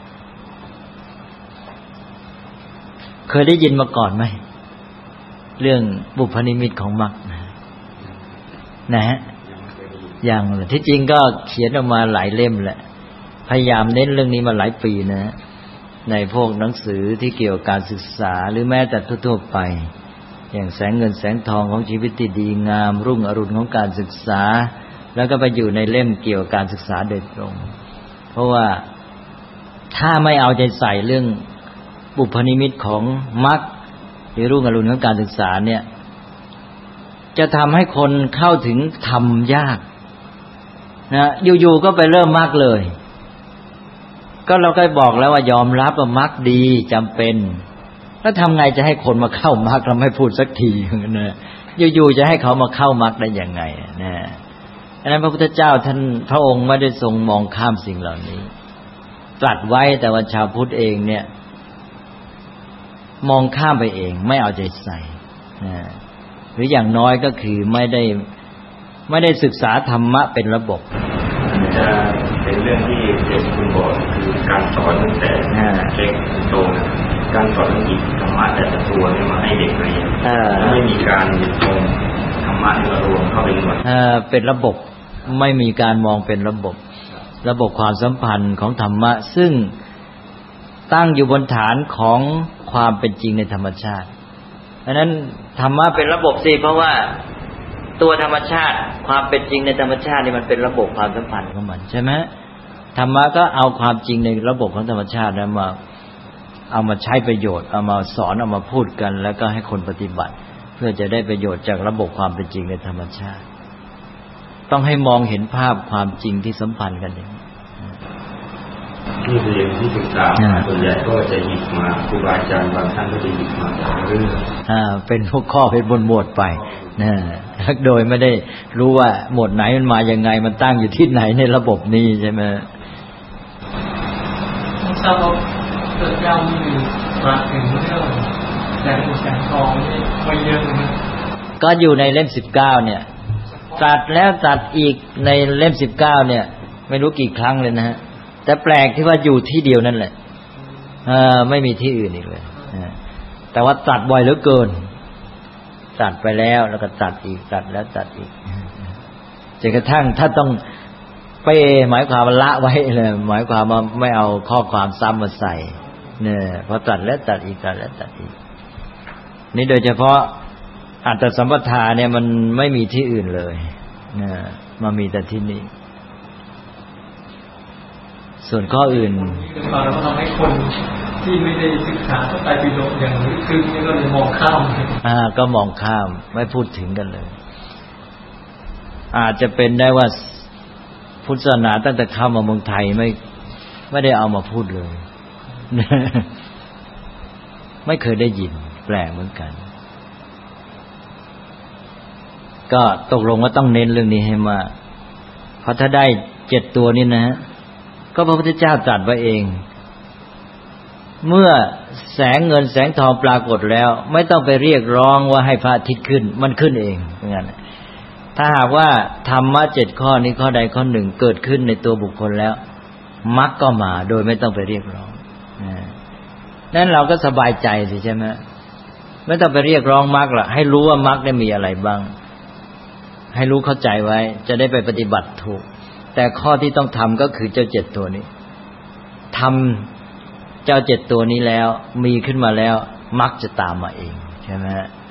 เคยได้ยินมาก่อนไหมเรื่องบุพนิมิตของมรรคนะฮะอย่างที่จริงก็เขียนออกมาหลายเล่มแหละพยายามเน้นเรื่องนี้มาหลายปีนะในพวกหนังสือที่เกี่ยวกับการศึกษาหรือแม้แต่ทั่วๆไปอย่างแสงเงินแสงทองของชีวิตที่ดีงามรุ่งอรุณของการศึกษาแล้วก็ไปอยู่ในเล่มเกี่ยวกับการศึกษาโดยตรงเพราะว่าถ้าไม่เอาใจใส่เรื่องบุพนิมิตของมรรคหรือรุ่งอรุณของการศึกษาเนี่ยจะทำให้คนเข้าถึงธรรมยากนะอยู่ๆก็ไปเริ่มมรรคเลยก็เราก็บอกแล้วว่ายอมรับว่ามรรคดีจำเป็นแล้วทำไงจะให้คนมาเข้ามรรคเราไม่พูดสักทีนะอยู่ๆจะให้เขามาเข้ามรรคได้ยังไงนะดังนั้นพระพุทธเจ้าท่านพระองค์ไม่ได้ทรงมองข้ามสิ่งเหล่านี้ตรัสไว้แต่ว่าชาวพุทธเองเนี่ยมองข้ามไปเองไม่เอาใจใส่นะหรืออย่างน้อยก็คือไม่ได้ไม่ได้ศึกษาธรรมะเป็นระบบจะเป็นเรื่องที่เด็กคุณบอกคือการสอนตั้งแต่เล็กถึงโตการสอนหยิบธรรมะแต่ละตัวเนี่ยมาให้เด็กเรียนไม่มีการหยิบตรงธรรมะที่เรารวมเข้าไปหมดเป็นระบบไม่มีการมองเป็นระบบระบบความสัมพันธ์ของธรรมะซึ่งตั้งอยู่บนฐานของความเป็นจริงในธรรมชาติเพราะนั้นธรรมะเป็นระบบสิเพราะว่าตัวธรรมชาติความเป็นจริงในธรรมชาตินี่มันเป็นระบบความสัมพันธ์ของมันใช่ไหมธรรมะก็เอาความจริงในระบบของธรรมชาตินั้นมาเอามาใช้ประโยชน์เอามาสอนเอามาพูดกันแล้วก็ให้คนปฏิบัติเพื่อจะได้ประโยชน์จากระบบความเป็นจริงในธรรมชาติต้องให้มองเห็นภาพความจริงที่สัมพันธ์กันอย่างนี้ที่เรียนที่ศึกษาส่วนใหญ่ก็จะหยิบมาครูบาอาจารย์บางท่านก็จะหยิบมาเรื่องอ่าเป็นหัวข้อเป็นบนหมวดไปนะโดยไม่ได้รู้ว่าหมวดไหนมันมายังไงมันตั้งอยู่ที่ไหนในระบบนี้ใช่ไหมผมทราบว่าเกิดยาวมีมาถึงเรื่องแสงแสงทองนี่ไม่เยอะนะก็อยู่ในเล่มสิบเก้าเนี่ยตัดแล้วตัดอีกในเล่มสิบเก้าเนี่ยไม่รู้กี่ครั้งเลยนะฮะแต่แปลกที่ว่าอยู่ที่เดียวนั่นแหละเออไม่มีที่อื่นอีกเลยแต่ว่าตัดบ่อยเหลือเกินตัดไปแล้วแล้วก็ตัดอีกตัดแล้วตัดอีกจนกระทั่งถ้าต้องไปหมายความว่าละไว้เลยหมายความว่าไม่เอาข้อความซ้ำมาใส่เนี่ยพอตัดแล้วตัดอีกตัดแล้วตัดอีกนี่โดยเฉพาะอัตตสัมปทาเนี่ยมันไม่มีที่อื่นเลยนะมามีแต่ที่นี่ส่วนข้ออื่นเราทำให้คนที่ไม่ได้ศึกษาพระไตรปิฎกอย่างลึกซึ้งนี่ก็เลยมองข้ามอ่าก็มองข้ามไม่พูดถึงกันเลยอาจจะเป็นได้ว่าพุทธศาสนาตั้งแต่เข้ามาเมืองไทยไม่ไม่ได้เอามาพูดเลยไม่เคยได้ยินแปลกเหมือนกันก็ตกลงว่าต้องเน้นเรื่องนี้ให้มากเพราะถ้าได้เจ็ดตัวนี้นะก็พระพุทธเจ้าตรัสไว้เองเมื่อแสงเงินแสงทองปรากฏแล้วไม่ต้องไปเรียกร้องว่าให้พระอาทิตย์ขึ้นมันขึ้นเองอย่างนั้นถ้าหากว่าธรรมะเจ็ดข้อนี้ข้อใดข้อหนึ่งเกิดขึ้นในตัวบุคคลแล้วมรรคก็มาโดยไม่ต้องไปเรียกร้องนั้นเราก็สบายใจสิใช่ไหมไม่ต้องไปเรียกร้องมรรคละให้รู้ว่ามรรคได้มีอะไรบ้างให้รู้เข้าใจไว้จะได้ไปปฏิบัติถูกแต่ข้อที่ต้องทำก็คือเจ้าเจ็ดตัวนี้ทำเจ้าเจ็ดตัวนี้แล้วมีขึ้นมาแล้วมรรคจะตามมาเองใช่ไหม